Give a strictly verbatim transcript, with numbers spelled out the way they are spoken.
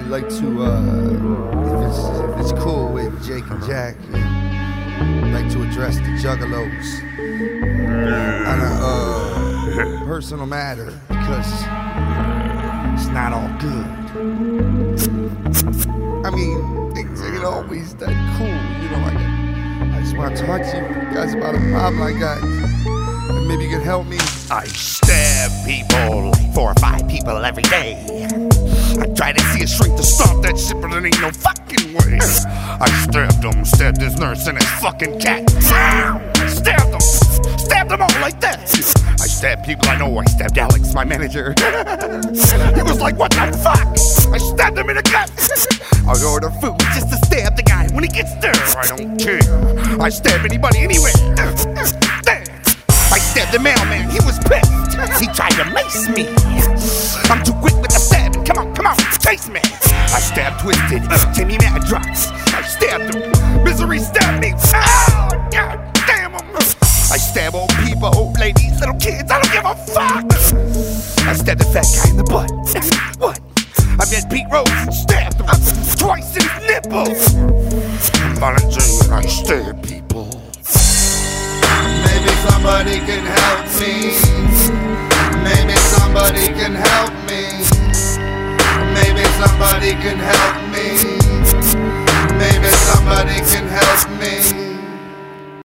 like to, uh, if it's, if it's cool with Jake and Jack, I'd like to address the Juggalos on a uh, personal matter, because it's not all good. I mean, things ain't always that cool, you know. I, I just want to talk to you guys about a problem I got, and maybe you can help me. I stab people, like four or five people every day. I try to see a shrink to stop that shit, but it ain't no fucking way. I stabbed him, stabbed his nurse and his fucking cat. I stabbed them, stabbed them all like that. I stabbed people I know. I stabbed Alex, my manager. He was like, what the fuck? I stabbed him in the gut. I order food just to stab the guy when he gets there. I don't care. I stab anybody anywhere. I stabbed the mailman, he was pissed. He tried to mace me. I'm too quick with the stabbing, come on, come on, chase me. I stabbed Twisted, Timmy Madrox. I stabbed him, Misery stabbed me. Oh, God damn him. I stab old people, old ladies, little kids, I don't give a fuck. I stabbed the fat guy in the butt. What? I met Pete Rose and stabbed him twice in his nipples. I'm volunteering, I stab people. Maybe somebody can help me.